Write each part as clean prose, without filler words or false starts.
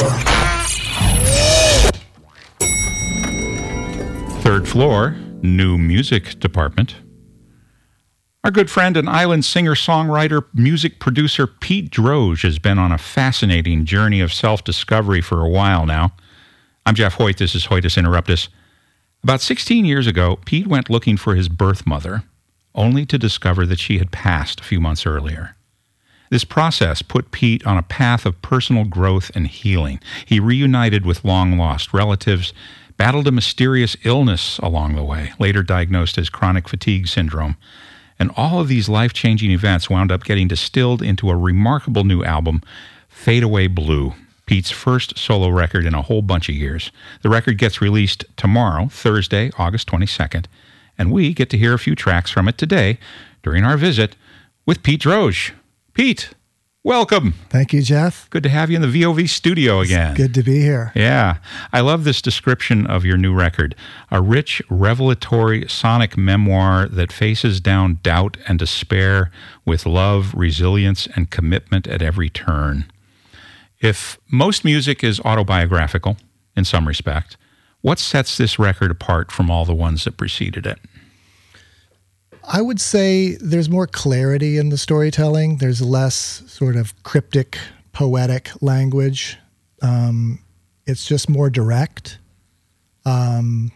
Third floor, new music department. Our good friend and island singer-songwriter, music producer Pete Droge has been on a fascinating journey of self-discovery for a while now. I'm Jeff Hoyt. This is Hoytus Interruptus. About 16 years ago, Pete went looking for his birth mother, only to discover that she had passed a few months earlier. This process put Pete on a path of personal growth and healing. He reunited with long-lost relatives, battled a mysterious illness along the way, later diagnosed as chronic fatigue syndrome. And all of these life-changing events wound up getting distilled into a remarkable new album, Fade Away Blue, Pete's first solo record in a whole bunch of years. The record gets released tomorrow, Thursday, August 22nd, and we get to hear a few tracks from it today during our visit with Pete Droge. Pete, welcome. Thank you, Jeff. Good to have you in the VOV studio again. It's good to be here. Yeah. I love this description of your new record, a rich, revelatory sonic memoir that faces down doubt and despair with love, resilience, and commitment at every turn. If most music is autobiographical in some respect, what sets this record apart from all the ones that preceded it? I would say there's more clarity in the storytelling. There's less sort of cryptic, poetic language. It's just more direct. And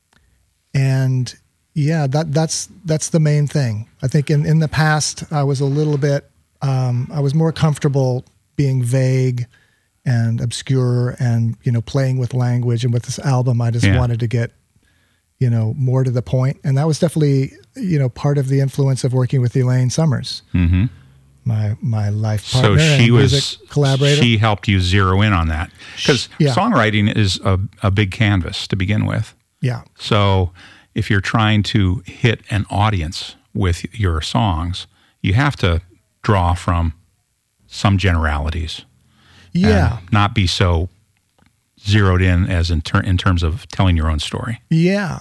yeah, that's the main thing. I think in the past, I was a little bit, I was more comfortable being vague and obscure and, playing with language. And with this album, I just wanted to get, more to the point. And that was definitely, part of the influence of working with Elaine Summers, my life partner and music collaborator. She helped you zero in on that. Because songwriting is a big canvas to begin with. Yeah. So if you're trying to hit an audience with your songs, you have to draw from some generalities. Yeah. And not be so zeroed in as in terms of telling your own story. Yeah.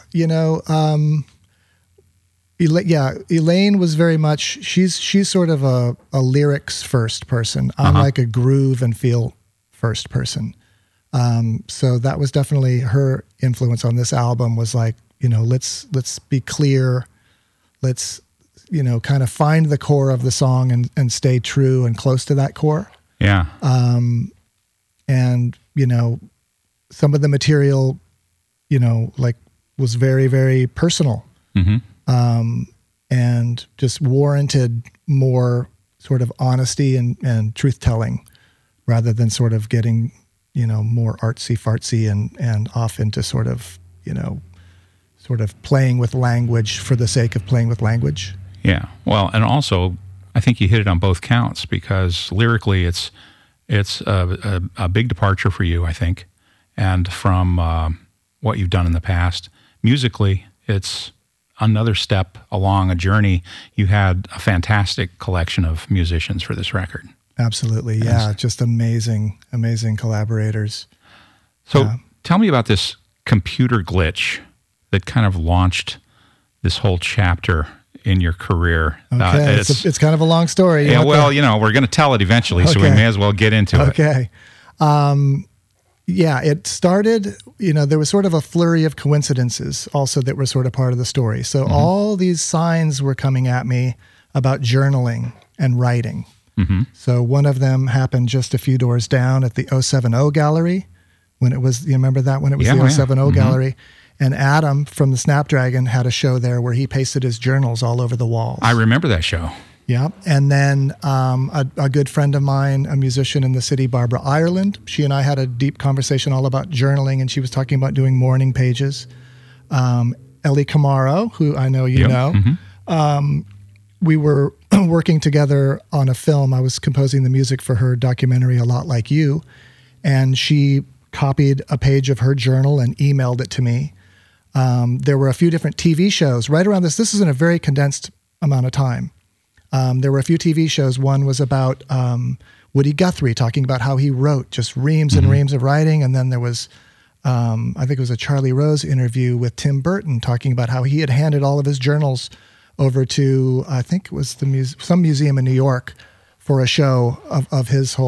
Elaine was very much, she's sort of a lyrics first person. I'm like a groove and feel first person. So that was definitely her influence on this album, was like, let's be clear. Let's, kind of find the core of the song and stay true and close to that core. Yeah. And, some of the material, was very, very personal. And just warranted more sort of honesty and truth-telling rather than sort of getting, more artsy-fartsy and off into sort of playing with language for the sake of playing with language. Yeah. Well, and also, I think you hit it on both counts, because lyrically it's a big departure for you, I think. And from what you've done in the past, musically, it's another step along a journey. You had a fantastic collection of musicians for this record. Absolutely, yeah. Just amazing collaborators. So tell me about this computer glitch that kind of launched this whole chapter in your career. Okay, it's kind of a long story. Yeah, well, we're going to tell it eventually, so we may as well get into it. Okay. Yeah, it started, there was sort of a flurry of coincidences also that were sort of part of the story. So all these signs were coming at me about journaling and writing. So one of them happened just a few doors down at the 070 Gallery, when it was, you remember that, when it was the 070 Gallery? And Adam from the Snapdragon had a show there where he pasted his journals all over the walls. I remember that show. Yeah. And then a good friend of mine, a musician in the city, Barbara Ireland, she and I had a deep conversation all about journaling, and she was talking about doing morning pages. Ellie Camaro, who I know you know, we were working together on a film. I was composing the music for her documentary, A Lot Like You, and she copied a page of her journal and emailed it to me. There were a few different TV shows right around this. This is in a very condensed amount of time. There were a few TV shows. One was about Woody Guthrie talking about how he wrote just reams and reams of writing. And then there was, I think it was a Charlie Rose interview with Tim Burton talking about how he had handed all of his journals over to, I think it was some museum in New York for a show of his whole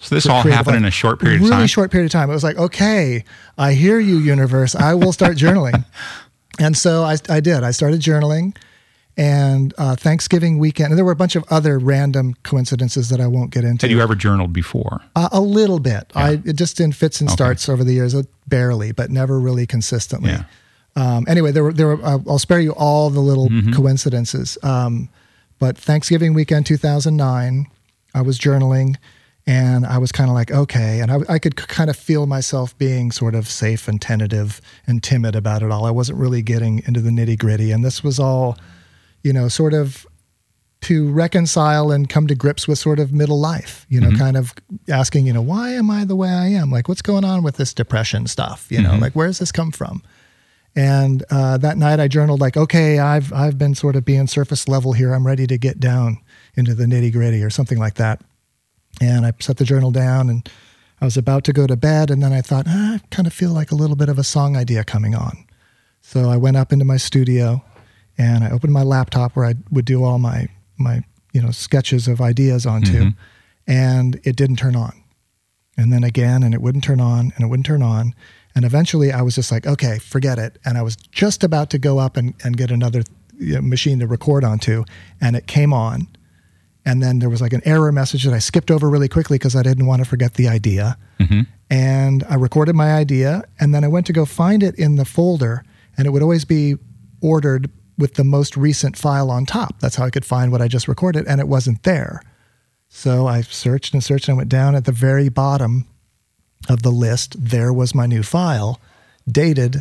So this all happened in a short period of time? Really short period of time. It was like, okay, I hear you, universe. I will start journaling. And so I did. I started journaling. And Thanksgiving weekend, and there were a bunch of other random coincidences that I won't get into. Had you ever journaled before? A little bit. Yeah. It just in fits and starts over the years, barely, but never really consistently. Yeah. Anyway, there were. I'll spare you all the little coincidences. But Thanksgiving weekend 2009, I was journaling, and I was kind of like, okay, and I could kind of feel myself being sort of safe and tentative and timid about it all. I wasn't really getting into the nitty gritty, and this was all, sort of to reconcile and come to grips with sort of middle life, kind of asking, why am I the way I am? Like, what's going on with this depression stuff? Like, where does this come from? And that night I journaled like, okay, I've been sort of being surface level here. I'm ready to get down into the nitty gritty or something like that. And I set the journal down and I was about to go to bed. And then I thought, I kind of feel like a little bit of a song idea coming on. So I went up into my studio and I opened my laptop where I would do all my sketches of ideas onto, and it didn't turn on. And then again, and it wouldn't turn on, and it wouldn't turn on. And eventually I was just like, okay, forget it. And I was just about to go up and get another machine to record onto, and it came on. And then there was like an error message that I skipped over really quickly because I didn't want to forget the idea. And I recorded my idea, and then I went to go find it in the folder, and it would always be ordered with the most recent file on top. That's how I could find what I just recorded, and it wasn't there. So I searched and searched, and I went down at the very bottom of the list. There was my new file, dated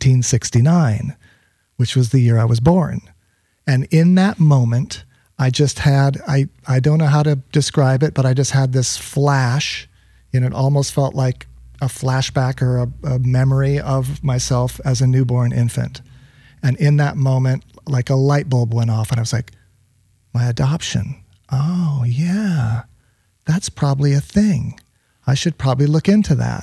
1969, which was the year I was born. And in that moment, I just had, I don't know how to describe it, but I just had this flash, it almost felt like a flashback or a memory of myself as a newborn infant. And in that moment, like a light bulb went off, and I was like, my adoption. Oh, yeah, that's probably a thing. I should probably look into that.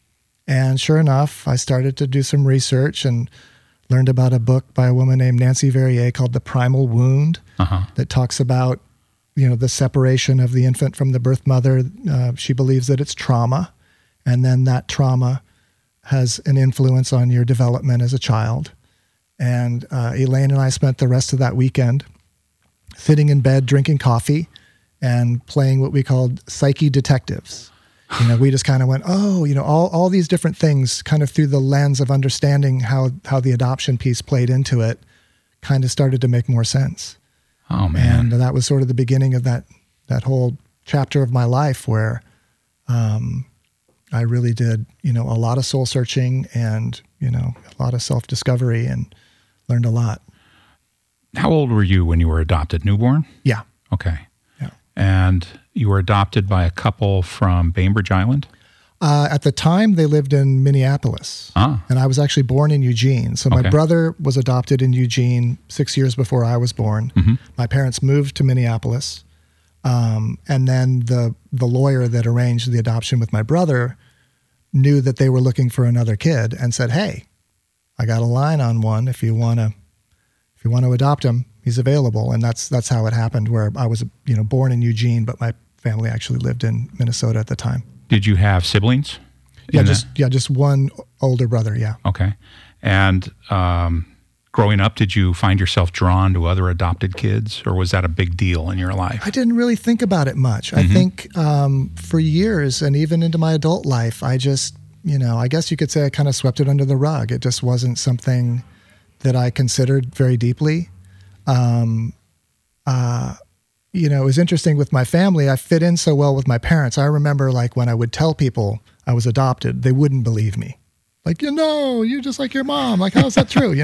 And sure enough, I started to do some research and learned about a book by a woman named Nancy Verrier called The Primal Wound that talks about, the separation of the infant from the birth mother. She believes that it's trauma, and then that trauma has an influence on your development as a child. And Elaine and I spent the rest of that weekend sitting in bed, drinking coffee, and playing what we called psyche detectives. We just kind of went, all these different things kind of through the lens of understanding how the adoption piece played into it kind of started to make more sense. Oh, man. And that was sort of the beginning of that whole chapter of my life where I really did, a lot of soul searching and, a lot of self-discovery and learned a lot. How old were you when you were adopted? Newborn? Yeah. Okay. Yeah. And you were adopted by a couple from Bainbridge Island? At the time, they lived in Minneapolis. And I was actually born in Eugene. So my brother was adopted in Eugene 6 years before I was born. My parents moved to Minneapolis. And then the lawyer that arranged the adoption with my brother knew that they were looking for another kid and said, hey, I got a line on one. If you want to adopt him, he's available. And that's how it happened, where I was, born in Eugene, but my family actually lived in Minnesota at the time. Did you have siblings? Just one older brother. Yeah. Okay. And growing up, did you find yourself drawn to other adopted kids, or was that a big deal in your life? I didn't really think about it much. I think for years and even into my adult life, I just, I guess you could say I kind of swept it under the rug. It just wasn't something that I considered very deeply. It was interesting with my family. I fit in so well with my parents. I remember like when I would tell people I was adopted, they wouldn't believe me. Like, you're just like your mom. Like, how is that true?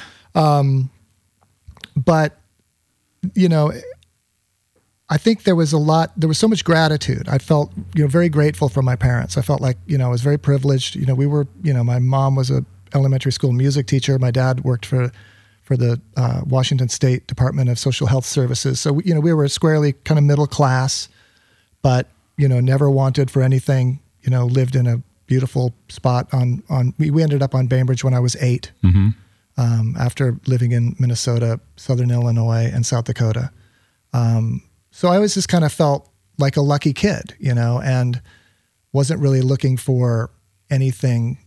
But I think there was so much gratitude. I felt, very grateful for my parents. I felt like, I was very privileged. We were, my mom was a elementary school music teacher. My dad worked for the Washington State Department of Social Health Services. So, we were squarely kind of middle class, but, never wanted for anything, lived in a beautiful spot we ended up on Bainbridge when I was 8, after living in Minnesota, Southern Illinois, and South Dakota. So I always just kind of felt like a lucky kid, and wasn't really looking for anything,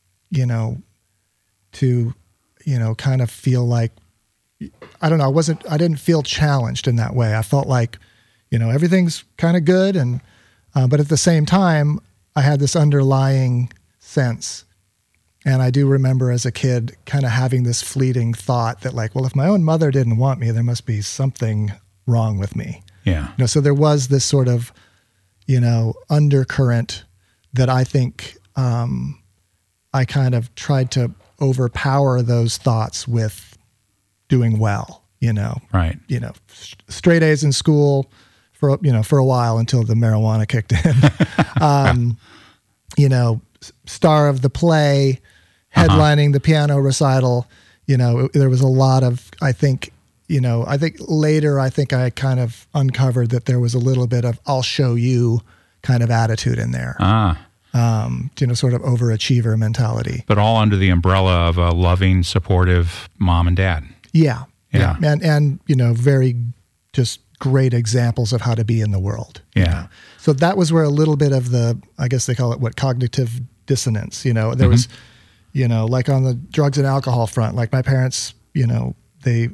to, kind of feel like, I don't know, I didn't feel challenged in that way. I felt like, everything's kind of good. And, but at the same time, I had this underlying sense. And I do remember as a kid kind of having this fleeting thought that like, well, if my own mother didn't want me, there must be something wrong with me. Yeah. So there was this sort of, undercurrent that I think I kind of tried to overpower those thoughts with doing well, Right. Straight A's in school for a while until the marijuana kicked in. Star of the play, headlining the piano recital. There was a lot of, I think later, I kind of uncovered that there was a little bit of I'll show you kind of attitude in there. Sort of overachiever mentality. But all under the umbrella of a loving, supportive mom and dad. Yeah. Yeah. And very just great examples of how to be in the world. Yeah. So that was where a little bit of the, I guess they call it cognitive dissonance, there was, like on the drugs and alcohol front, like my parents, they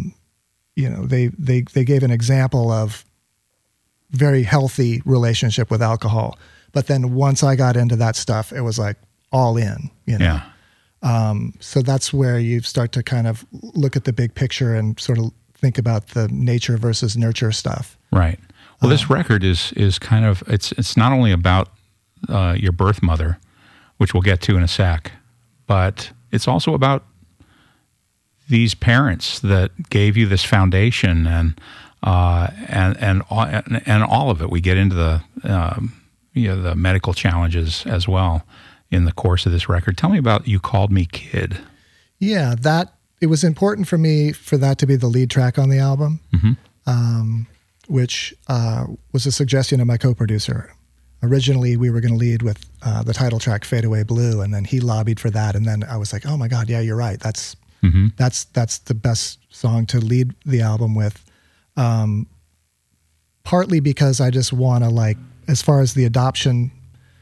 gave an example of very healthy relationship with alcohol. But then once I got into that stuff, it was like all in, Yeah. So that's where you start to kind of look at the big picture and sort of think about the nature versus nurture stuff. Right. Well, this record is kind of, it's not only about your birth mother, which we'll get to in a sec, but it's also about these parents that gave you this foundation and all of it. We get into the medical challenges as well in the course of this record. Tell me about You Called Me Kid. Yeah, it was important for me for that to be the lead track on the album, which was a suggestion of my co-producer. Originally, we were going to lead with the title track "Fade Away Blue," and then he lobbied for that. And then I was like, "Oh my God, yeah, you're right. That's the best song to lead the album with." Partly because I just want to as far as the adoption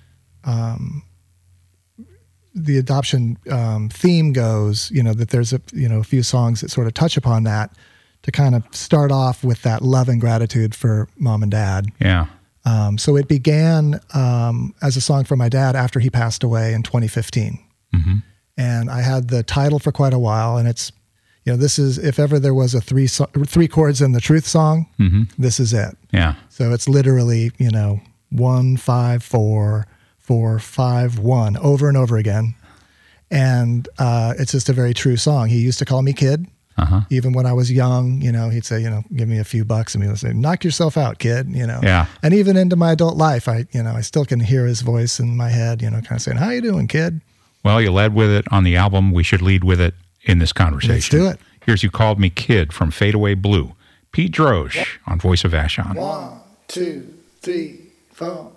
theme goes, that there's a few songs that sort of touch upon that to kind of start off with that love and gratitude for mom and dad. Yeah. So it began as a song for my dad after he passed away in 2015. Mm-hmm. And I had the title for quite a while, and it's, this is, if ever there was a three chords in the Truth song, this is it. Yeah. So it's literally, 1, 5, 4, 4, 5, 1 over and over again. And it's just a very true song. He used to call me kid. Even when I was young, he'd say, give me a few bucks, and he would say, knock yourself out, kid, Yeah. And even into my adult life, I still can hear his voice in my head, kind of saying, how you doing, kid? Well, you led with it on the album. We should lead with it in this conversation. Let's do it. Here's You Called Me Kid from Fade Away Blue. Pete Droge on Voice of Vashon. 1, 2, 3, 4.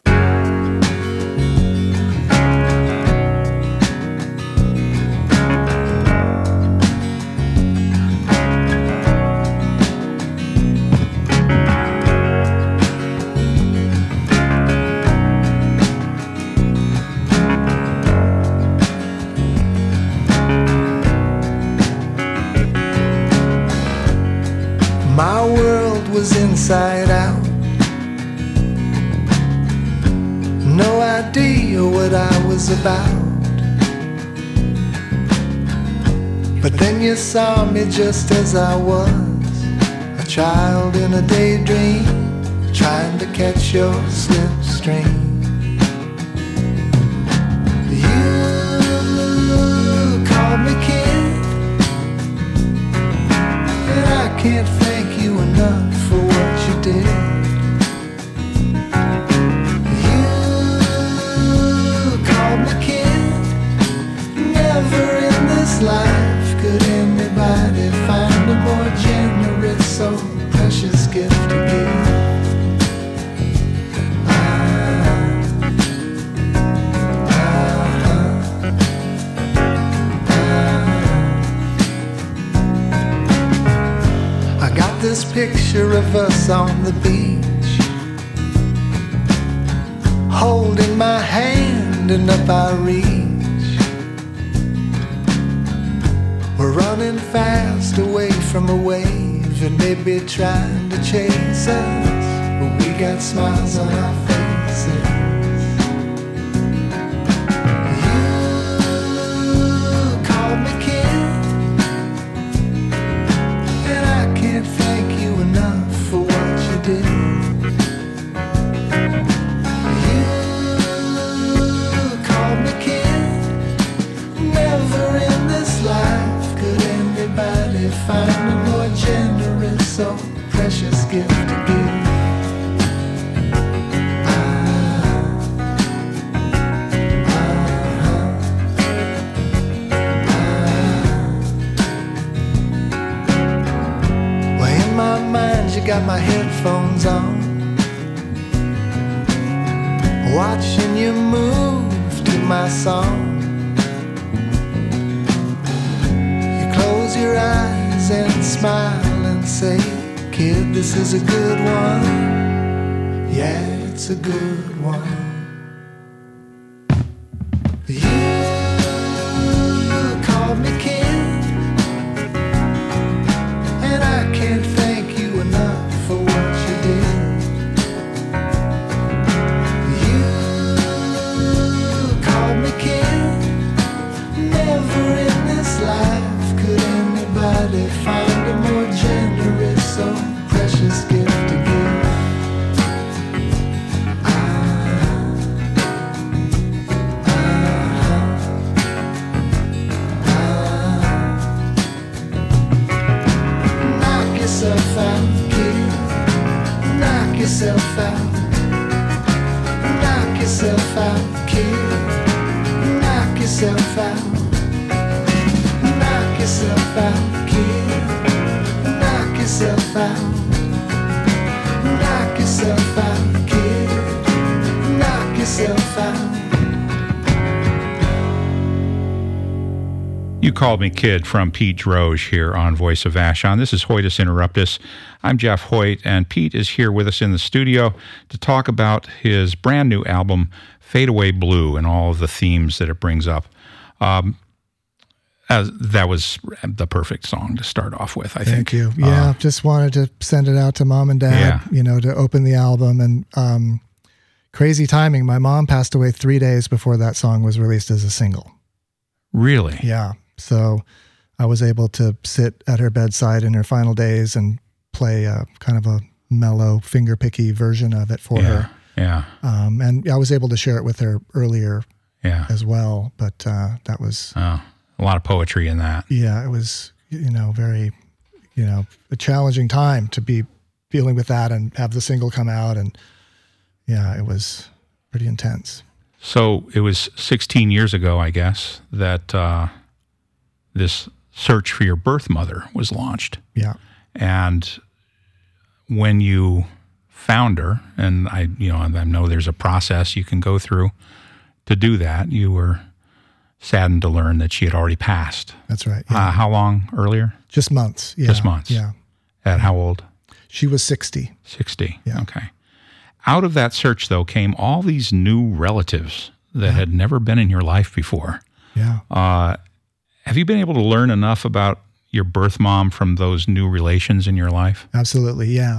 My world was inside out. No idea what I was about. But then you saw me just as I was, a child in a daydream, trying to catch your slipstream. You called me kid, and I can't thank you enough for what you did. You called me kid. Never in this life could anybody find a more generous, so precious gift to give. I got this picture of us on the beach, holding my hand and up I reach. We're running fast away from a wave and maybe trying to chase us, but we got smiles on our faces. You called me kid, and I can't thank you enough for what you did. Find a more generous or precious gift to give. Well, in my mind you got my headphones on, watching you move to my song. You close your eyes and smile and say, kid, this is a good one. Yeah, it's a good one. You called me kid, and I can't thank you enough for what you did. You called me kid, never in this life could anybody find a more generous or precious gift to give. Knock yourself out, kid. Knock yourself out. Knock yourself out, kid. Knock yourself out. Knock yourself out, kid. Knock yourself out. Knock yourself out, kid. Knock yourself out. You Called Me Kid from Pete Droge here on Voice of Vashon. This is Hoytus Interruptus. I'm Jeff Hoyt, and Pete is here with us in the studio to talk about his brand new album, Fade Away Blue, and all of the themes that it brings up. That was the perfect song to start off with, I think. Thank you. Yeah, just wanted to send it out to Mom and Dad, to open the album. And crazy timing. My mom passed away 3 days before that song was released as a single. Really? Yeah. So I was able to sit at her bedside in her final days and play kind of a mellow, finger-picky version of it for her. Yeah. And I was able to share it with her earlier as well. But that was... a lot of poetry in that. Yeah, it was, very, a challenging time to be dealing with that and have the single come out. And yeah, it was pretty intense. So it was 16 years ago, I guess, that this search for your birth mother was launched. Yeah. And when you found her, and I know there's a process you can go through to do that, you were saddened to learn that she had already passed. That's right. Yeah. How long earlier? Just months. Yeah. Just months. Yeah. At how old? She was 60. 60. Yeah. Okay. Out of that search, though, came all these new relatives that had never been in your life before. Yeah. Have you been able to learn enough about your birth mom from those new relations in your life? Absolutely. Yeah.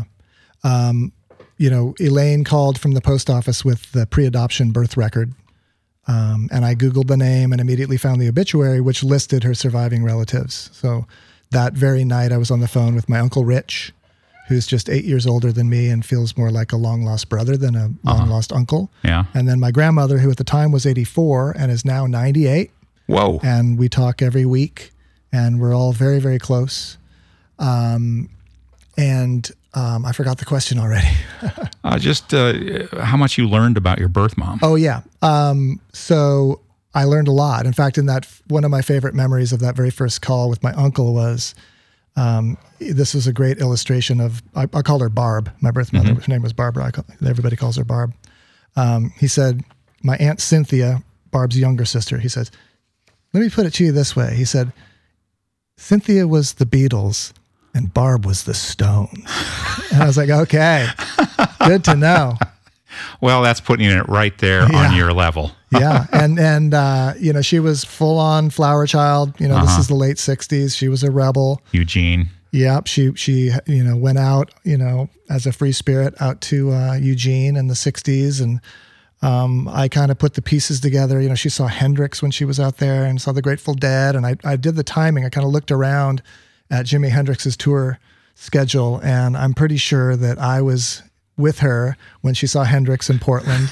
Elaine called from the post office with the pre-adoption birth record. And I Googled the name and immediately found the obituary, which listed her surviving relatives. So that very night I was on the phone with my Uncle Rich, who's just 8 years older than me and feels more like a long-lost brother than a long-lost uncle. Yeah. And then my grandmother, who at the time was 84 and is now 98. Whoa. And we talk every week, and we're all very, very close. I forgot the question already. Just how much you learned about your birth mom. Oh, yeah. So I learned a lot. In fact, one of my favorite memories of that very first call with my uncle was, this was a great illustration of, I called her Barb, my birth mother. Her name was Barbara. Everybody calls her Barb. He said, my Aunt Cynthia, Barb's younger sister, he says, let me put it to you this way. He said, Cynthia was the Beatles and Barb was the Stones. And I was like, okay, good to know. Well, that's putting it right there on your level. Yeah. And you know, she was full on flower child. You know, this is the late 60s. She was a rebel. Eugene. Yep. She, you know, went out, you know, as a free spirit out to Eugene in the 60s. And I kind of put the pieces together. You know, she saw Hendrix when she was out there and saw the Grateful Dead. And I did the timing. I kind of looked around at Jimi Hendrix's tour schedule. And I'm pretty sure that I was with her when she saw Hendrix in Portland.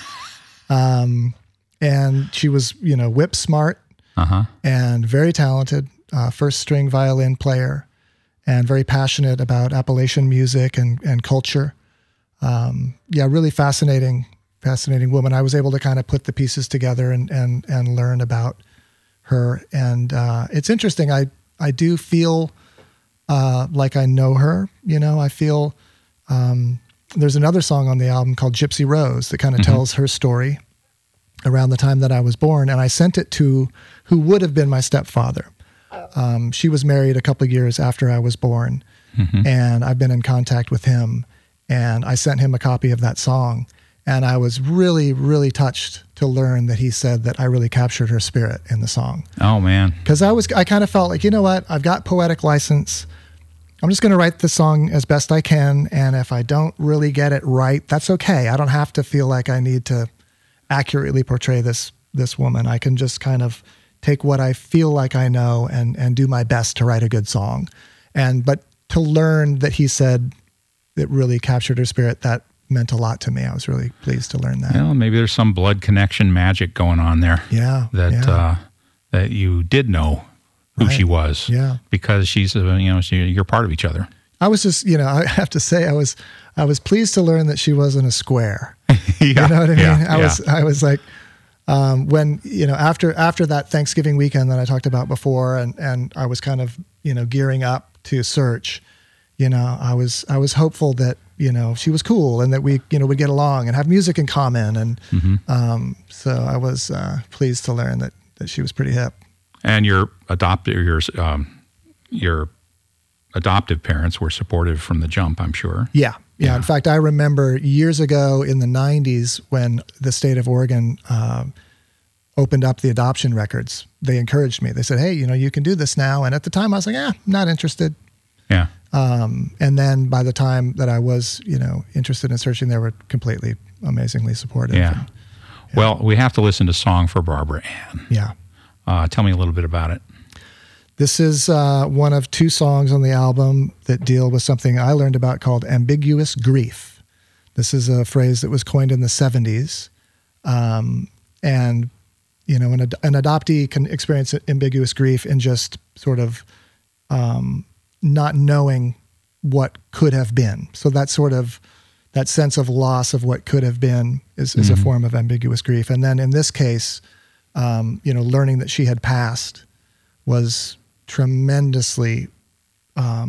And she was, you know, whip smart and very talented, first string violin player, and very passionate about Appalachian music and culture. Yeah, really fascinating woman. I was able to kind of put the pieces together and learn about her. And it's interesting. I do feel like I know her. You know, I feel there's another song on the album called Gypsy Rose that kind of tells her story around the time that I was born. And I sent it to who would have been my stepfather. She was married a couple of years after I was born, and I've been in contact with him, and I sent him a copy of that song. And I was really, really touched to learn that he said that I really captured her spirit in the song. Oh, man. Because I kind of felt like, you know what? I've got poetic license. I'm just going to write the song as best I can. And if I don't really get it right, that's okay. I don't have to feel like I need to accurately portray this woman. I can just kind of take what I feel like I know and do my best to write a good song. But to learn that he said it really captured her spirit, that meant a lot to me. I was really pleased to learn that. Well, maybe there's some blood connection magic going on there. Yeah. That you did know who she was. Yeah. Because she's, you're part of each other. I was just, I have to say, I was pleased to learn that she wasn't a square. Yeah. You know what I mean? Yeah. I was like, when, after that Thanksgiving weekend that I talked about before, and I was kind of, gearing up to search, I was hopeful that, she was cool and that we, would get along and have music in common. And, so I was, pleased to learn that she was pretty hip. And your adoptive parents were supportive from the jump, I'm sure. Yeah. In fact, I remember years ago in the 90s when the state of Oregon opened up the adoption records, they encouraged me. They said, hey, you can do this now. And at the time I was like, not interested. Yeah. And then by the time that I was, interested in searching, they were completely amazingly supportive. Yeah. Well, we have to listen to Song for Barbara Ann. Yeah. Tell me a little bit about it. This is one of two songs on the album that deal with something I learned about called ambiguous grief. This is a phrase that was coined in the 70s. And, an adoptee can experience ambiguous grief in just sort of not knowing what could have been. So that sense of loss of what could have been is a form of ambiguous grief. And then in this case, learning that she had passed was tremendously, how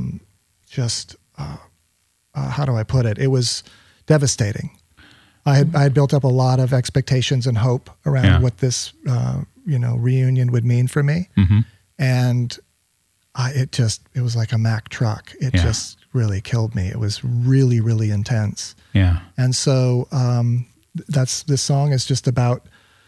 do I put it? It was devastating. I had built up a lot of expectations and hope around what this, reunion would mean for me. Mm-hmm. And it was like a Mack truck. It just really killed me. It was really, really intense. Yeah. And so, this song is just about,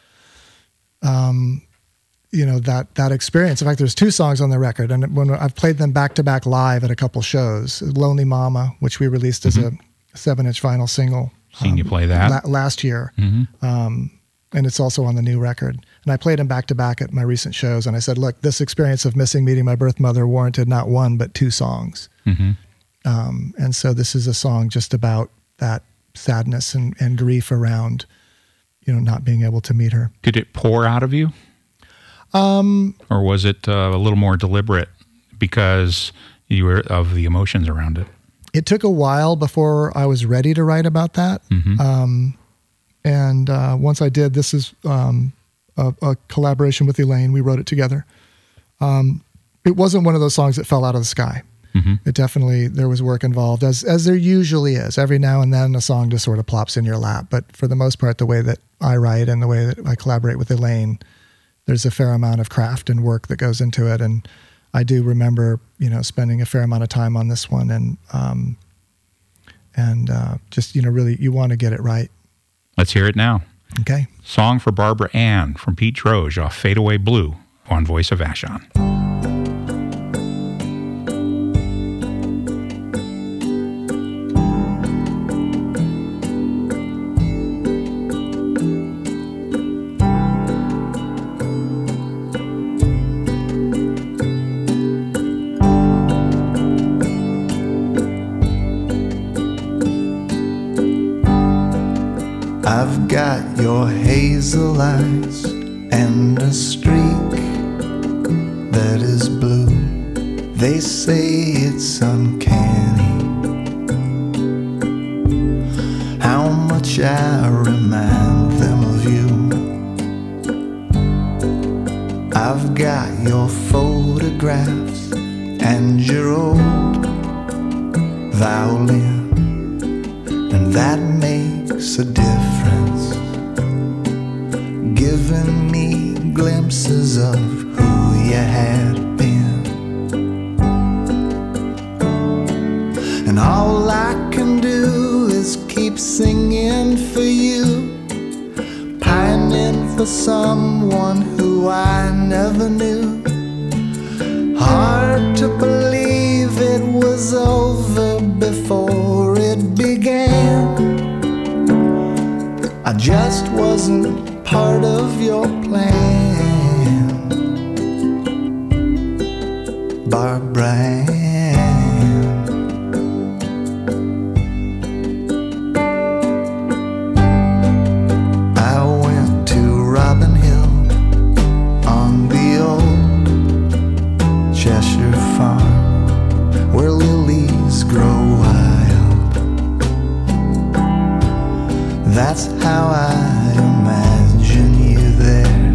that experience. In fact, there's two songs on the record, and when I've played them back to back live at a couple shows, Lonely Mama, which we released as a 7-inch vinyl single. Seen you play that last year. Mm-hmm. And it's also on the new record. And I played them back to back at my recent shows. And I said, look, this experience of meeting my birth mother warranted not one, but two songs. Mm-hmm. And so this is a song just about that sadness and grief around, not being able to meet her. Did it pour out of you? Or was it a little more deliberate because you were of the emotions around it? It took a while before I was ready to write about that. Mm-hmm. And once I did, this is a collaboration with Elaine. We wrote it together. It wasn't one of those songs that fell out of the sky. Mm-hmm. It definitely, there was work involved, as there usually is. Every now and then a song just sort of plops in your lap. But for the most part, the way that I write and the way that I collaborate with Elaine, there's a fair amount of craft and work that goes into it. And I do remember, spending a fair amount of time on this one and just, really, you want to get it right. Let's hear it now. Okay. Song for Barbara Ann from Pete Droge off Fade Away Blue on Voice of Vashon. I've got your hazel eyes and a streak that is blue. They say it's uncanny how much I remind them of you. I've got your photographs and your old violin, and that makes a difference, giving me glimpses of who you had been. And all I can do is keep singing for you, pining for someone who I never knew. Hard to believe it was over before it began. I just wasn't part of your plan, Barbara Ann. I went to Robin Hill on the old Cheshire farm, where lilies grow wild. That's how I imagine you there.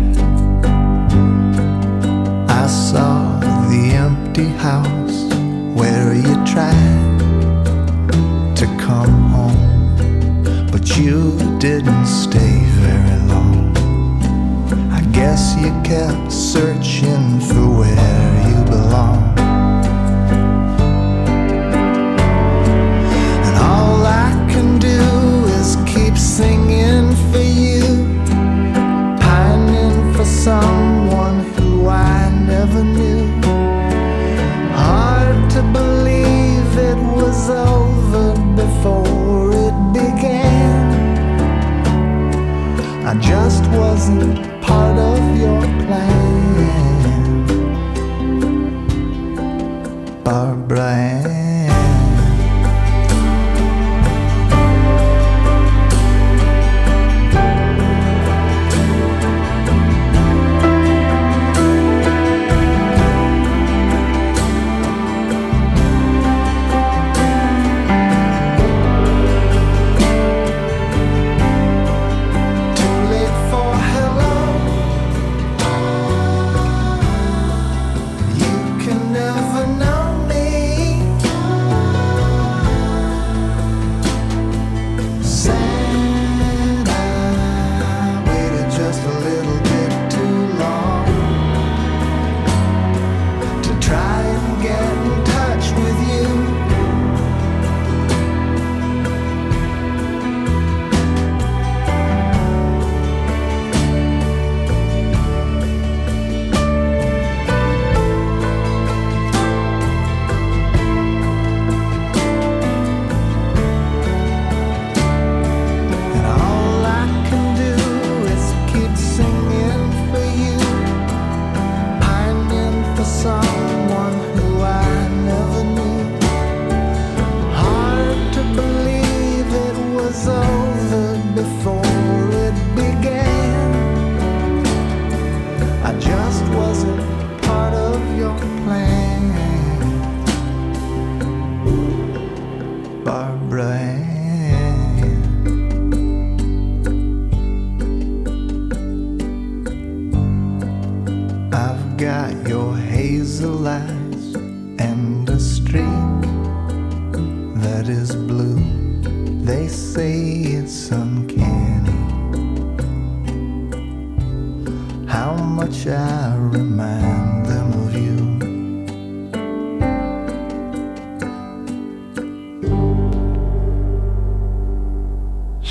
I saw the empty house where you tried to come home, but you didn't stay very long. I guess you kept searching for where you belong. And all I can do is keep singing for you, pining for someone who I never knew. Hard to believe it was over before it began. I just wasn't part of your plan, Barbara Ann.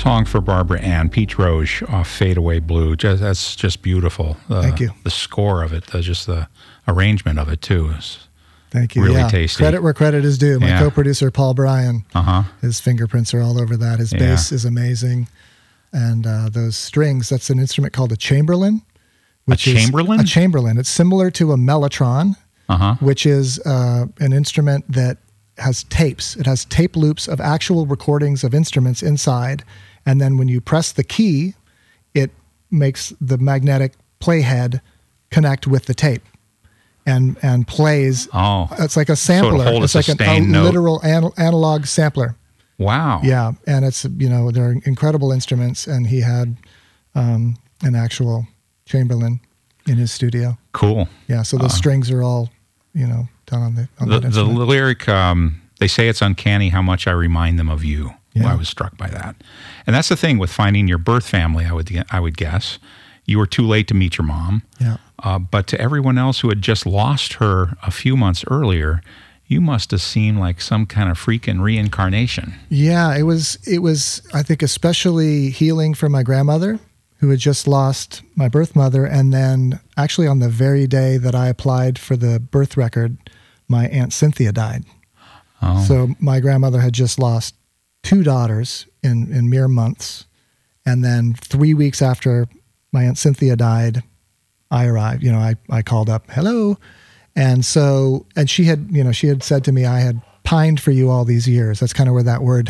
Song for Barbara Ann, Pete Droge off Fade Away Blue. That's just beautiful. Thank you. The score of it, just the arrangement of it too is Thank you. really tasty. Credit where credit is due. My co-producer, Paul Bryan, his fingerprints are all over that. His bass is amazing. And those strings, that's an instrument called a Chamberlin. A Chamberlin? A Chamberlin. It's similar to a mellotron, which is an instrument that has tapes. It has tape loops of actual recordings of instruments inside. And then when you press the key, it makes the magnetic playhead connect with the tape and plays. Oh. It's like a sampler. So it's like a literal analog sampler. Wow. Yeah. And it's, they're incredible instruments. And he had an actual Chamberlin in his studio. Cool. Yeah. So the strings are all, done on that instrument. The lyric, they say it's uncanny how much I remind them of you. Yeah. I was struck by that. And that's the thing with finding your birth family, I would guess. You were too late to meet your mom. Yeah. But to everyone else who had just lost her a few months earlier, you must have seemed like some kind of freaking reincarnation. Yeah, it was, I think, especially healing for my grandmother, who had just lost my birth mother. And then actually on the very day that I applied for the birth record, my Aunt Cynthia died. Oh. So my grandmother had just lost 2 daughters in mere months. And then 3 weeks after my Aunt Cynthia died, I arrived. I called up, hello. And so, and she had said to me, I had pined for you all these years. That's kind of where that word,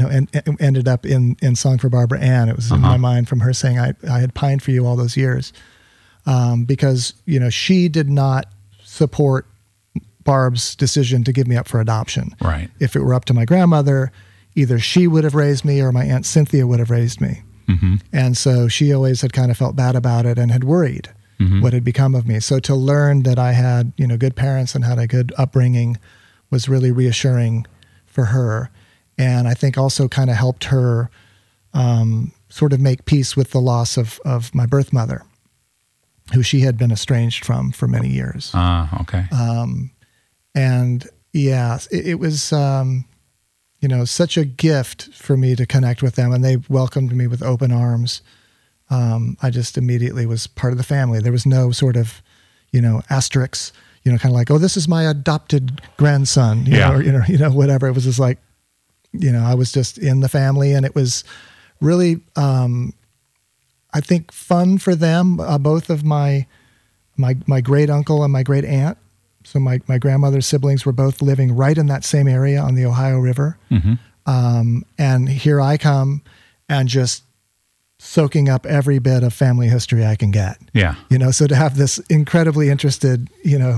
ended up in Song for Barbara Ann. It was in my mind from her saying, I had pined for you all those years. Because, she did not support Barb's decision to give me up for adoption. Right. If it were up to my grandmother, either she would have raised me or my Aunt Cynthia would have raised me. Mm-hmm. And so she always had kind of felt bad about it and had worried what had become of me. So to learn that I had, good parents and had a good upbringing was really reassuring for her. And I think also kind of helped her sort of make peace with the loss of my birth mother, who she had been estranged from for many years. Okay. And yeah, it was, such a gift for me to connect with them, and they welcomed me with open arms. I just immediately was part of the family. There was no sort of, asterisks, kind of like, oh, this is my adopted grandson, or, whatever. It was just like, I was just in the family, and it was really, I think, fun for them. Both of my great uncle and my great aunt. So my grandmother's siblings were both living right in that same area on the Ohio River. Mm-hmm. And here I come and just soaking up every bit of family history I can get. Yeah. So to have this incredibly interested,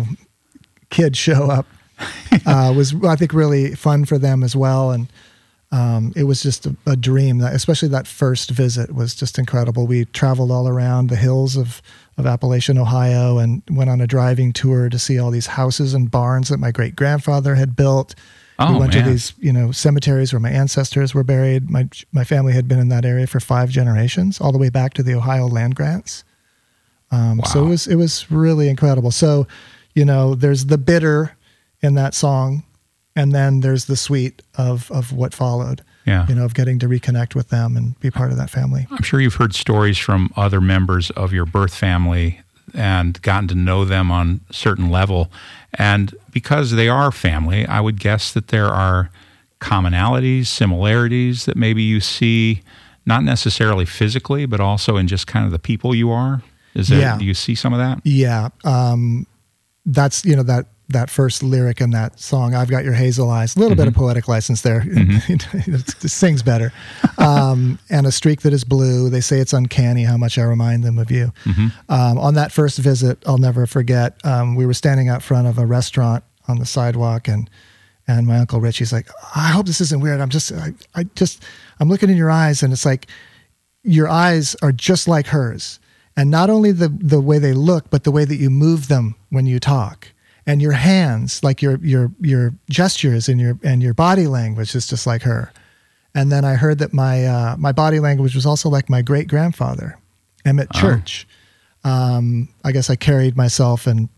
kid show up was, I think, really fun for them as well. And it was just a dream, especially that first visit was just incredible. We traveled all around the hills of Appalachian, Ohio, and went on a driving tour to see all these houses and barns that my great grandfather had built. Oh, we went to these, cemeteries where my ancestors were buried. My family had been in that area for 5 generations, all the way back to the Ohio land grants. Wow. So it was really incredible. So, there's the bitter in that song, and then there's the sweet of what followed. Yeah. Of getting to reconnect with them and be part of that family. I'm sure you've heard stories from other members of your birth family and gotten to know them on a certain level. And because they are family, I would guess that there are commonalities, similarities that maybe you see, not necessarily physically, but also in just kind of the people you are. Do you see some of that? Yeah. That's, that first lyric in that song, I've got your hazel eyes, a little bit of poetic license there. It sings better. And a streak that is blue. They say it's uncanny how much I remind them of you. On that first visit, I'll never forget, we were standing out front of a restaurant on the sidewalk, and my Uncle Richie's like, I hope this isn't weird. I'm looking in your eyes, and it's like, your eyes are just like hers. And not only the way they look, but the way that you move them when you talk. And your hands, like your gestures and your body language is just like her. And then I heard that my body language was also like my great grandfather, Emmett Church. I guess I carried myself and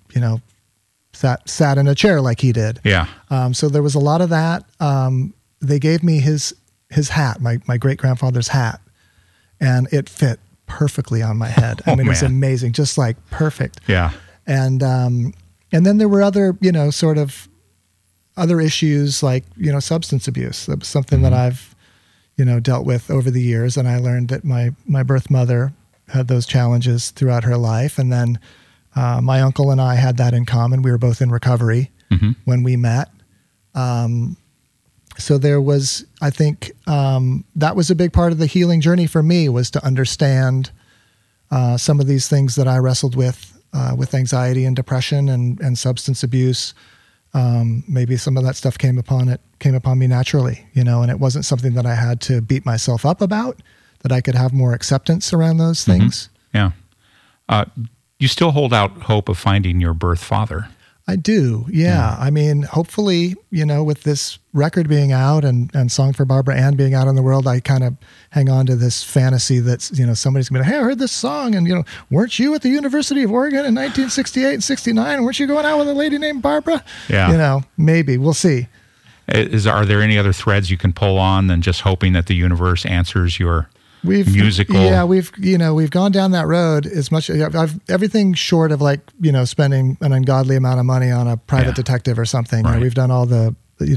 sat in a chair like he did. Yeah. So there was a lot of that. They gave me his hat, my great grandfather's hat, and it fit perfectly on my head. I mean, it was amazing, just like perfect. Yeah. And then there were other, sort of other issues like, substance abuse. That was something that I've, dealt with over the years. And I learned that my birth mother had those challenges throughout her life. And then my uncle and I had that in common. We were both in recovery when we met. So there was, I think, that was a big part of the healing journey for me, was to understand some of these things that I wrestled with anxiety and depression and substance abuse. Maybe some of that stuff came upon me naturally, and it wasn't something that I had to beat myself up about, that I could have more acceptance around those things. Yeah. You still hold out hope of finding your birth father. I do. Yeah. I mean, hopefully, with this record being out and Song for Barbara Ann being out in the world, I kind of hang on to this fantasy that's, somebody's going to, hey, I heard this song and, weren't you at the University of Oregon in 1968 and 69? Weren't you going out with a lady named Barbara? Yeah. Maybe. We'll see. Are there any other threads you can pull on than just hoping that the universe answers your musical? Yeah, we've gone down that road as much. I've everything short of spending an ungodly amount of money on a private detective or something. Right. We've done all the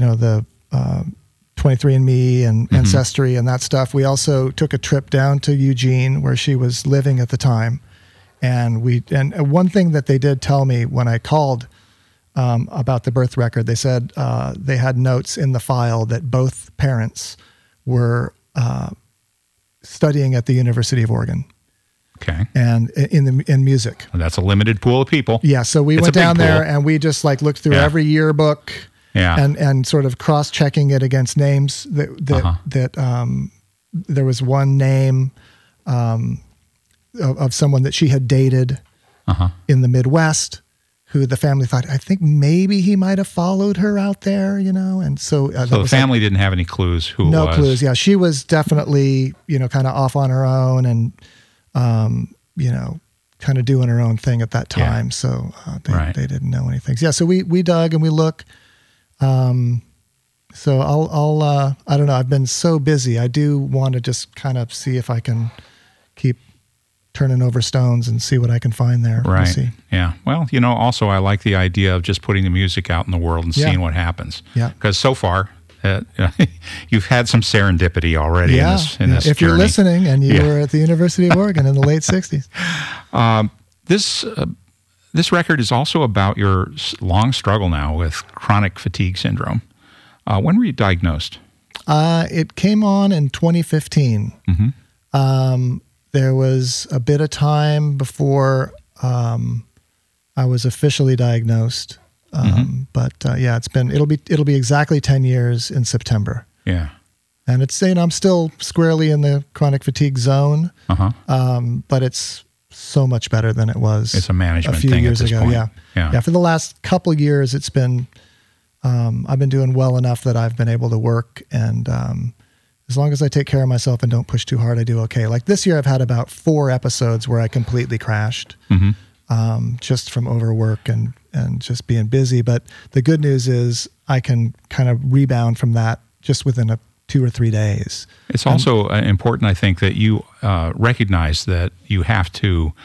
23andMe and Ancestry and that stuff. We also took a trip down to Eugene where she was living at the time, and one thing that they did tell me when I called about the birth record, they said they had notes in the file that both parents were studying at the University of Oregon. Okay. And in music. Well, that's a limited pool of people. Yeah. So we went down there and we just looked through every yearbook and sort of cross-checking it against names that there was one name of someone that she had dated in the Midwest, who the family thought, I think maybe he might have followed her out there, and so... so the family didn't have any clues who it was? No clues, yeah. She was definitely, kind of off on her own and, kind of doing her own thing at that time, so they didn't know anything. Yeah, so we dug and we look. So I'll I don't know, I've been so busy. I do want to just kind of see if I can keep turning over stones and see what I can find there. Right. We'll see. Yeah. Well, also I like the idea of just putting the music out in the world and seeing what happens. Yeah. Because so far, you've had some serendipity already in this if journey. You're listening and you were at the University of Oregon in the late 60s. This record is also about your long struggle now with chronic fatigue syndrome. When were you diagnosed? It came on in 2015. There was a bit of time before I was officially diagnosed, but it'll be exactly 10 years in September. Yeah, and it's saying I'm still squarely in the chronic fatigue zone, but it's so much better than it was. It's a management few thing years at this ago. point. Yeah. For the last couple years, it's been I've been doing well enough that I've been able to work and. As long as I take care of myself and don't push too hard, I do okay. Like this year, I've had about 4 episodes where I completely crashed just from overwork and just being busy. But the good news is I can kind of rebound from that just within 2 or 3 days. It's also important, I think, that you recognize that you have to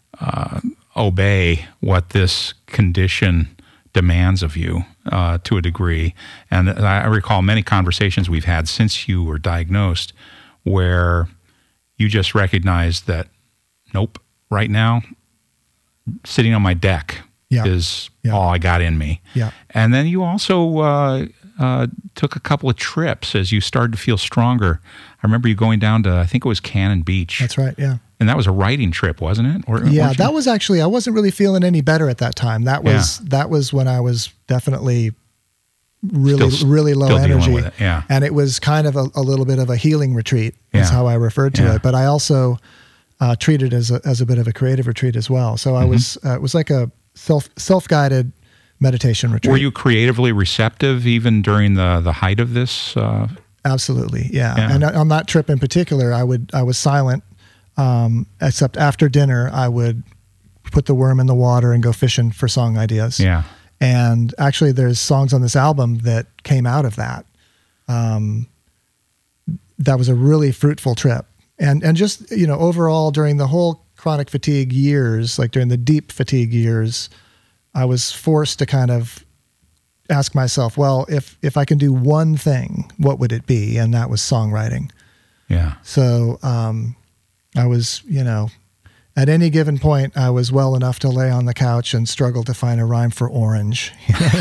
obey what this condition demands of you to a degree. And I recall many conversations we've had since you were diagnosed where you just recognized that, nope, right now, sitting on my deck is all I got in me. Yeah. And then you also took a couple of trips as you started to feel stronger. I remember you going down to, I think it was Cannon Beach. That's right, yeah. And that was a writing trip, wasn't it? That was actually, I wasn't really feeling any better at that time. That was when I was definitely really low energy. With it. Yeah. And it was kind of a little bit of a healing retreat is how I referred to it. But I also treated it as a bit of a creative retreat as well. So I was, it was like a self-guided meditation retreat. Were you creatively receptive even during the height of this? Absolutely. Yeah. And on that trip in particular, I was silent. Except after dinner, I would put the worm in the water and go fishing for song ideas. Yeah. And actually, there's songs on this album that came out of that. That was a really fruitful trip. And just, overall during the whole chronic fatigue years, like during the deep fatigue years, I was forced to kind of ask myself, well, if I can do one thing, what would it be? And that was songwriting. Yeah. So I was, at any given point, I was well enough to lay on the couch and struggle to find a rhyme for orange.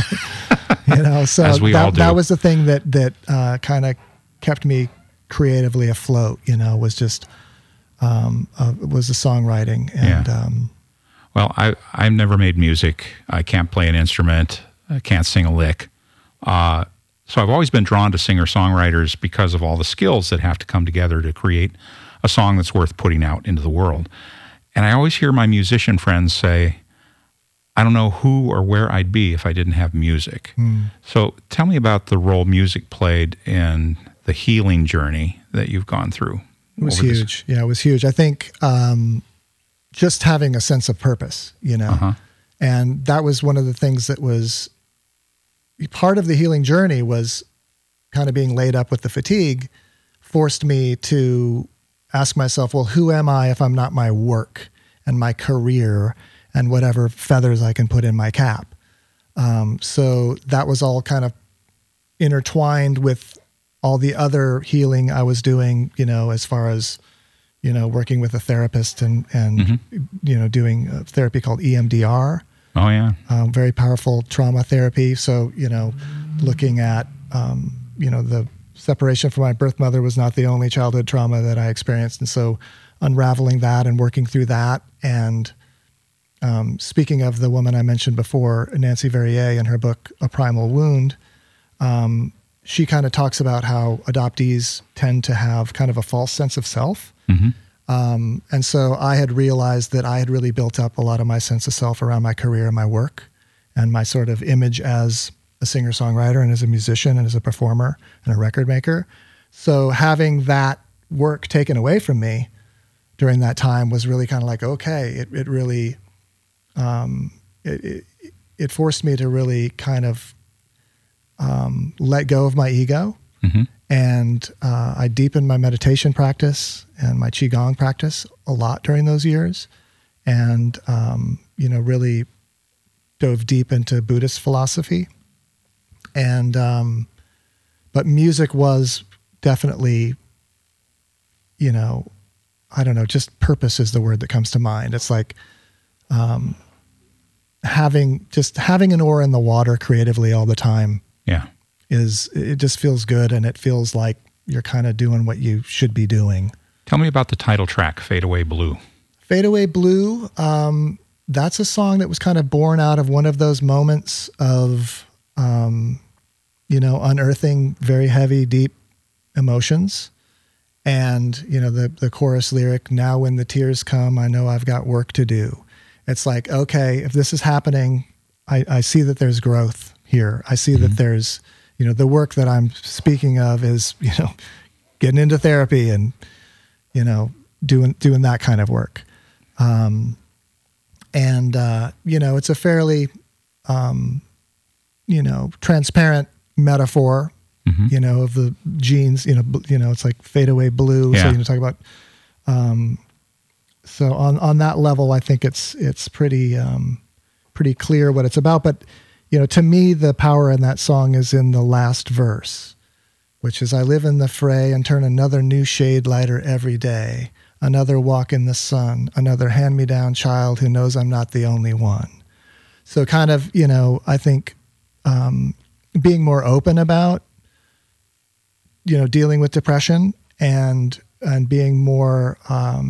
So As we all do. That was the thing that kind of kept me creatively afloat. Was just was the songwriting. And well, I've never made music. I can't play an instrument. I can't sing a lick. So I've always been drawn to singer-songwriters because of all the skills that have to come together to create a song that's worth putting out into the world. And I always hear my musician friends say, I don't know who or where I'd be if I didn't have music. So tell me about the role music played in the healing journey that you've gone through. It was huge. Yeah, it was huge. I think just having a sense of purpose, and that was one of the things that was part of the healing journey, was kind of being laid up with the fatigue, forced me to ask myself, well, who am I if I'm not my work and my career and whatever feathers I can put in my cap? So that was all kind of intertwined with all the other healing I was doing, as far as, working with a therapist and doing a therapy called EMDR. Oh, yeah. Very powerful trauma therapy. So, looking at, the separation from my birth mother was not the only childhood trauma that I experienced. And so unraveling that and working through that. And speaking of the woman I mentioned before, Nancy Verrier, in her book, A Primal Wound, she kind of talks about how adoptees tend to have kind of a false sense of self. And so I had realized that I had really built up a lot of my sense of self around my career and my work and my sort of image as a singer-songwriter and as a musician and as a performer and a record maker. So having that work taken away from me during that time was really kind of like, okay, it really, it forced me to really kind of let go of my ego. And I deepened my meditation practice and my Qigong practice a lot during those years. And, really dove deep into Buddhist philosophy. And, but music was definitely, I don't know, just purpose is the word that comes to mind. It's like, having an oar in the water creatively all the time. Yeah. It just feels good, and it feels like you're kind of doing what you should be doing. Tell me about the title track, Fade Away Blue. Fade Away Blue, that's a song that was kind of born out of one of those moments of, unearthing very heavy, deep emotions. And, the chorus lyric, now when the tears come, I know I've got work to do. It's like, okay, if this is happening, I see that there's growth here. I see that there's, the work that I'm speaking of is, getting into therapy and, doing that kind of work. It's a fairly, transparent metaphor, of the genes, it's like fade away blue. Yeah. So, talk about, so on that level, I think it's pretty clear what it's about. But, to me, the power in that song is in the last verse, which is, I live in the fray and turn another new shade lighter every day. Another walk in the sun, another hand-me-down child who knows I'm not the only one. So kind of, I think being more open about, dealing with depression and being more,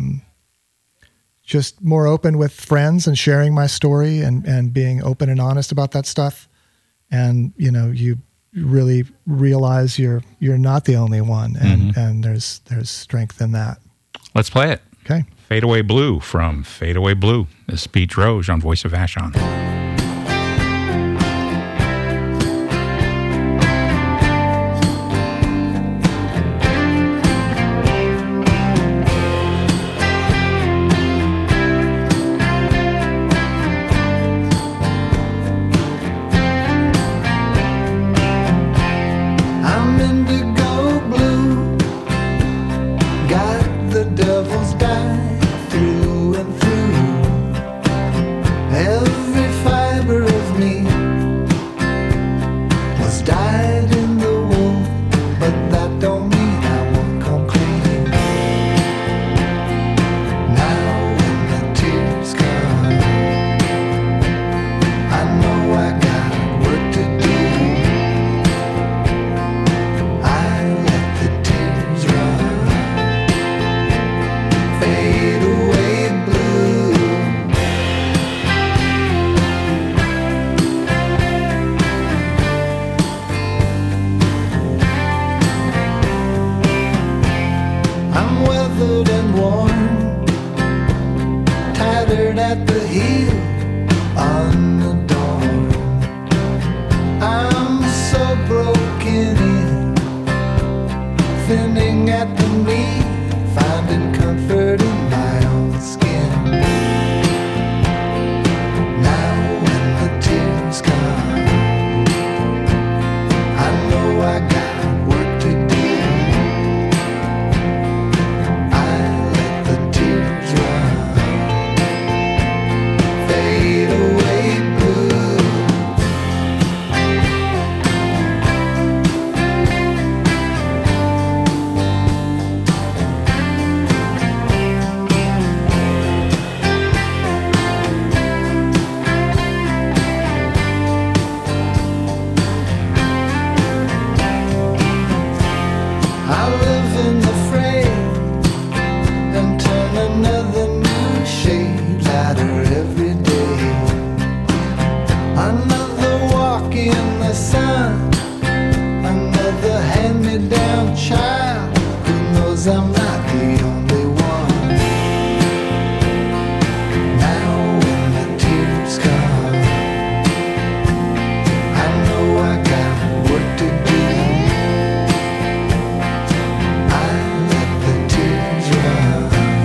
just more open with friends and sharing my story and being open and honest about that stuff. And, you really realize you're not the only one, and there's strength in that. Let's play it. Okay. Fade Away Blue from Fade Away Blue. This is Pete Droge on Voice of Vashon. I'm indigo blue, got the to heal unadorned. I'm so broken in, thinning at the knee, finding comfort in my own skin. Now when the tears come, I know I got work to do. I let the tears run, fade away blue. I live in the frame and turn another new shade lighter every day. Another walk in the sun, another hand-me-down child who knows I'm not the only one. Now when the tears come, I know I got work to do. I let the tears run,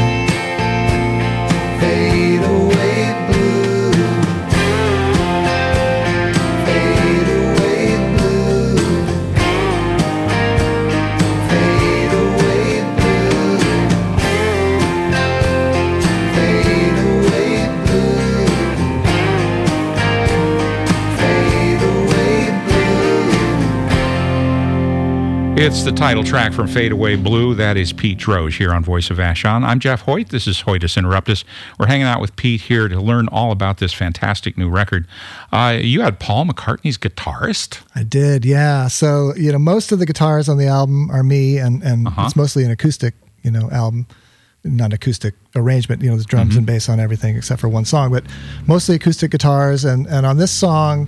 fade away blue, fade away blue, fade away blue, fade away blue, fade away blue. It's the title track from Fade Away Blue. That is Pete Droge here on Voice of Vashon. I'm Jeff Hoyt. This is Hoytus Interruptus. We're hanging out with Pete here to learn all about this fantastic new record. You had Paul McCartney's guitarist? I did, yeah. So, most of the guitars on the album are me, and it's mostly an acoustic, album. Not acoustic arrangement, the drums and bass on everything except for one song, but mostly acoustic guitars. And on this song,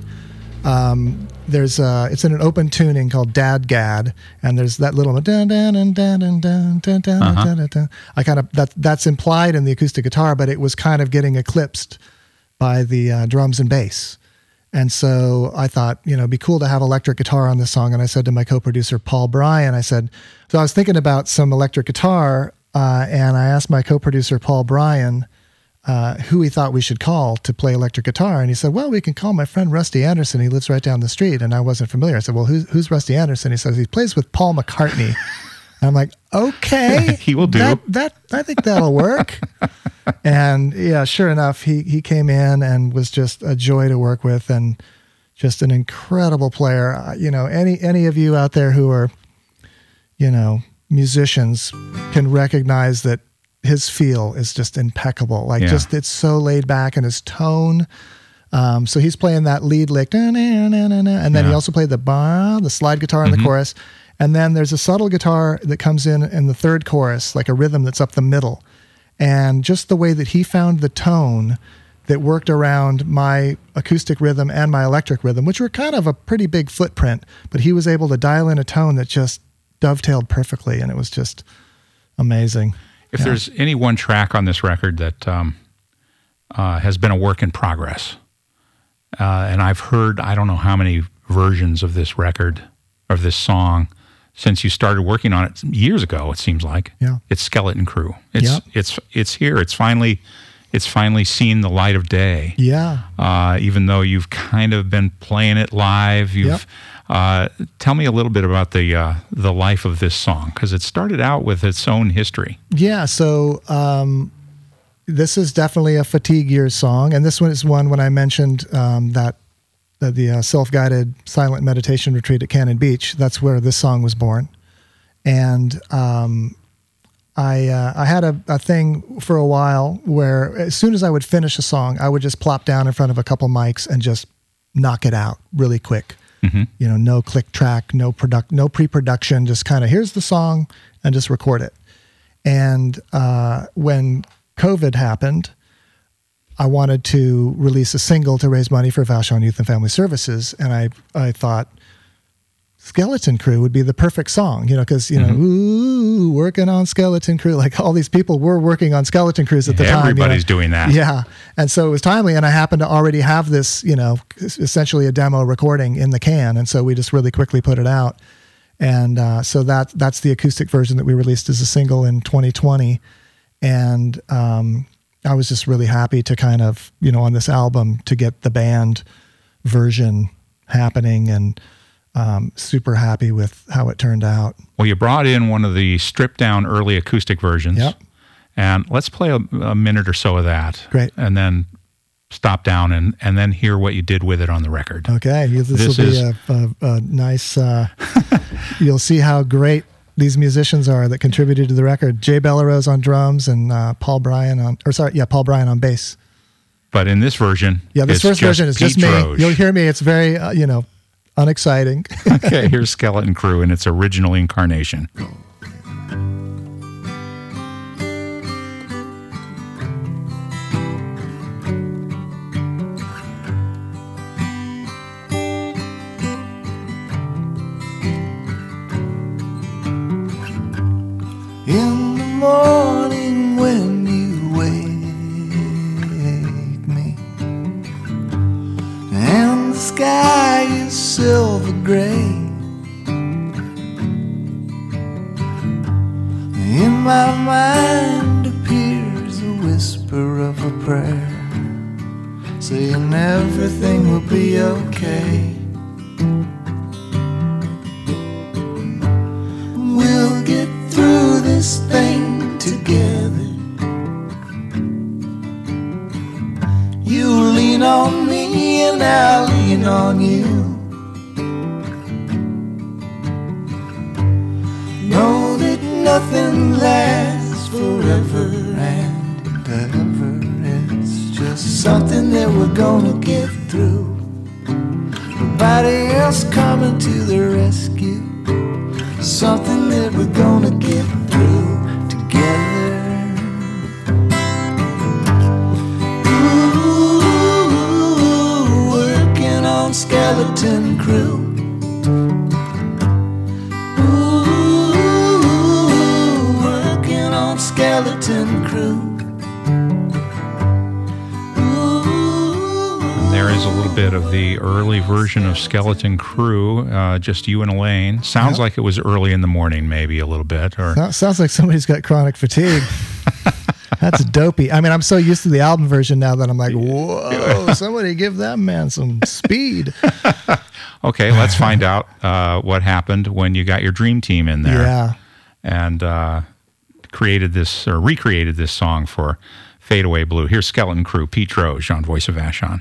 it's in an open tuning called Dad Gad, and there's that little dun dun dun dun dun dun dun dun dun. That's implied in the acoustic guitar, but it was kind of getting eclipsed by the drums and bass. And so I thought, it'd be cool to have electric guitar on this song. And I said to my co-producer Paul Bryan, so I was thinking about some electric guitar, and I asked my co-producer Paul Bryan who he thought we should call to play electric guitar. And he said, well, we can call my friend Rusty Anderson. He lives right down the street. And I wasn't familiar. I said, well, who's Rusty Anderson? He says, he plays with Paul McCartney. And I'm like, okay. He will do. I think that'll work. And yeah, sure enough, he came in and was just a joy to work with and just an incredible player. Any of you out there who are, musicians can recognize that his feel is just impeccable. It's so laid back, and his tone. So he's playing that lead lick, and then he also played the slide guitar in the chorus. And then there's a subtle guitar that comes in the third chorus, like a rhythm that's up the middle. And just the way that he found the tone that worked around my acoustic rhythm and my electric rhythm, which were kind of a pretty big footprint, but he was able to dial in a tone that just dovetailed perfectly, and it was just amazing. If there's any one track on this record that has been a work in progress, and I've heard I don't know how many versions of this record, of this song, since you started working on it years ago, it seems like. Yeah. It's Skeleton Crew. It's here. It's finally seen the light of day. Yeah. Even though you've kind of been playing it live, tell me a little bit about the life of this song, because it started out with its own history. Yeah. So this is definitely a fatigue years song, and this one is one when I mentioned that the self-guided silent meditation retreat at Cannon Beach. That's where this song was born, and I had a thing for a while where as soon as I would finish a song, I would just plop down in front of a couple mics and just knock it out really quick. No click track, no pre-production, just kind of here's the song and just record it. And when COVID happened, I wanted to release a single to raise money for Vashon Youth and Family Services. And I thought Skeleton Crew would be the perfect song, because, ooh, Crew, working on Skeleton Crew. Like all these people were working on Skeleton Crews at the time. Everybody's doing that. Yeah. And so it was timely. And I happened to already have this, essentially a demo recording in the can. And so we just really quickly put it out. And so that's the acoustic version that we released as a single in 2020. And I was just really happy to kind of, on this album to get the band version happening, and super happy with how it turned out. Well, you brought in one of the stripped down early acoustic versions. Yep. And let's play a minute or so of that. Great. And then stop down and then hear what you did with it on the record. Okay. This will be a nice, you'll see how great these musicians are that contributed to the record. Jay Bellerose on drums and Paul Bryan on bass. But in this version, this first version is just me. Droge. You'll hear me. It's very, unexciting. Okay, here's Skeleton Crew in its original incarnation. In the morning when you wake me, and the sky is silver gray, in my mind appears a whisper of a prayer, saying everything will be okay. We'll get through this thing together. You lean on me and I'll lean on you. Know that nothing lasts forever and ever. It's just something that we're gonna get through. Nobody else coming to the rescue. Something that we're gonna get through together. Ooh, working on Skeleton Crew. Ooh, working on Skeleton Crew. There is a little bit of the early version of Skeleton Crew, just you and Elaine. Sounds like it was early in the morning, maybe a little bit. Or Sounds like somebody's got chronic fatigue. That's dopey. I mean, I'm so used to the album version now that I'm like, whoa, somebody give that man some speed. Okay, let's find out what happened when you got your dream team in there. Yeah. And recreated this song for Fade Away Blue. Here's Skeleton Crew, Pete Droge on Voice of Vashon.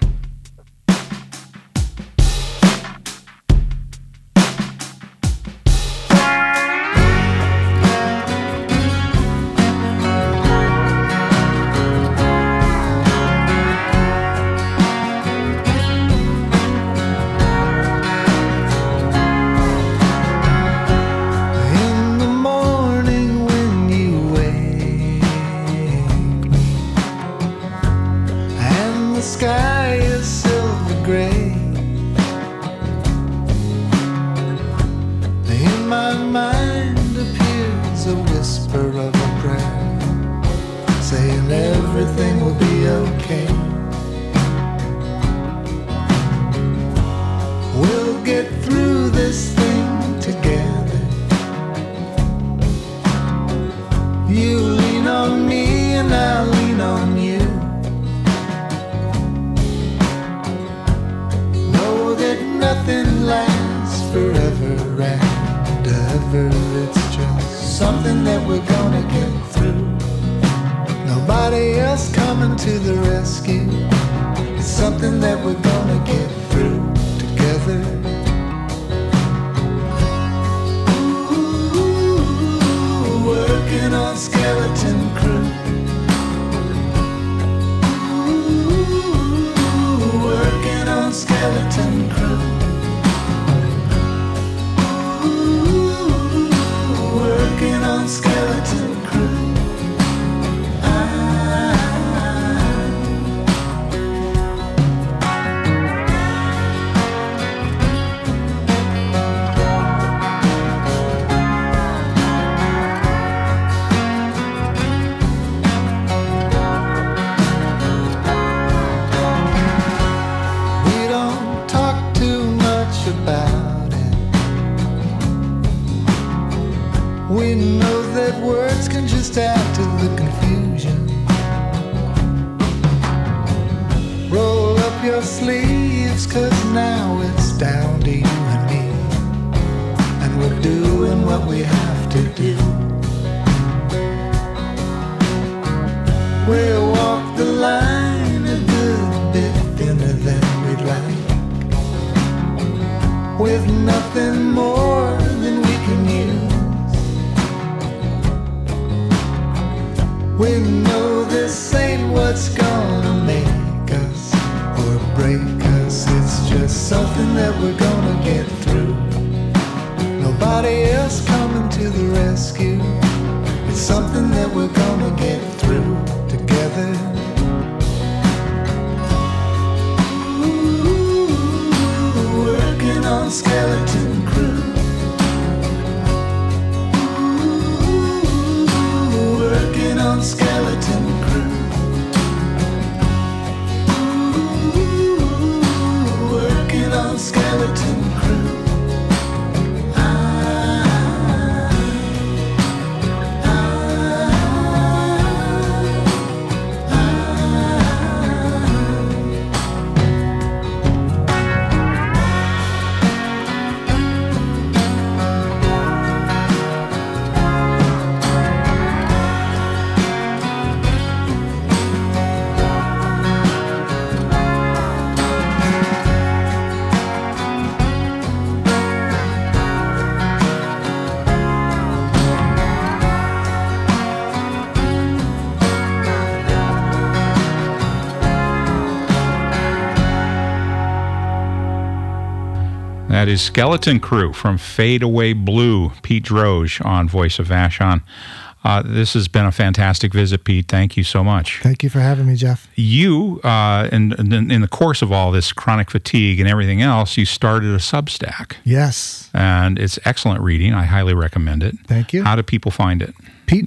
We know that words can just add to the confusion. Roll up your sleeves, 'cause now it's down to you and me, and we're doing what we have to do. We'll walk the line a good bit thinner than we'd like, with nothing more than we can use. We know this ain't what's gonna make us or break us. It's just something that we're gonna get through. Nobody else coming to the rescue. It's something that we're gonna get through together. Ooh, working on Skeleton Crew. Ooh, working on Skeleton Crew. Ooh, working on Skeleton Crew. That is Skeleton Crew from Fade Away Blue, Pete Droge on Voice of Vashon. This has been a fantastic visit, Pete. Thank you so much. Thank you for having me, Jeff. You, in the course of all this chronic fatigue and everything else, you started a Substack. Yes. And it's excellent reading. I highly recommend it. Thank you. How do people find it?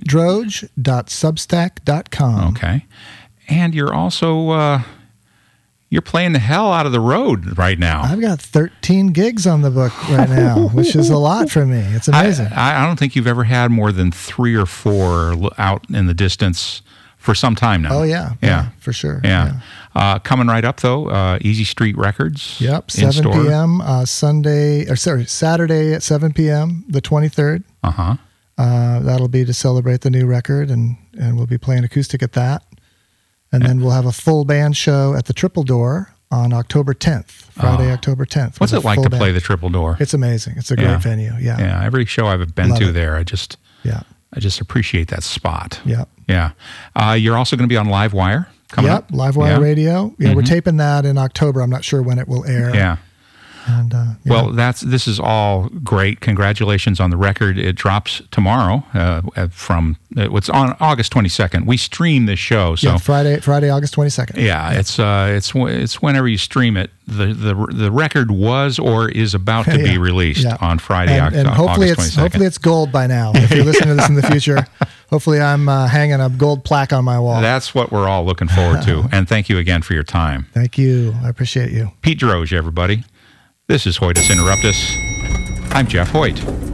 PeteDroge.substack.com. Okay. And you're also... you're playing the hell out of the road right now. I've got 13 gigs on the book right now, which is a lot for me. It's amazing. I don't think you've ever had more than 3 or 4 out in the distance for some time now. Oh, yeah. Yeah, for sure. Yeah. Coming right up, though, Easy Street Records. Yep, 7 p.m. Saturday at 7 p.m., the 23rd. Uh-huh. That'll be to celebrate the new record, and we'll be playing acoustic at that. And then we'll have a full band show at the Triple Door on October 10th, Friday, October 10th. What's it like to play the Triple Door? It's amazing. It's a great venue. Yeah. Yeah. Every show I've been to there, I just appreciate that spot. Yeah. Yeah. You're also going to be on Livewire coming up. Livewire Radio. Yeah, we're taping that in October. I'm not sure when it will air. Yeah. And, well, this is all great. Congratulations on the record. It drops tomorrow. It's on August 22nd. We stream this show, so Friday, August 22nd. Yeah, it's whenever you stream it. The record was or is about to be released on Friday, and hopefully August 22nd. Hopefully it's gold by now. If you're listening to this in the future, hopefully I'm hanging a gold plaque on my wall. That's what we're all looking forward to. And thank you again for your time. Thank you. I appreciate you. Pete Droge, everybody. This is Hoytus Interruptus. I'm Jeff Hoyt.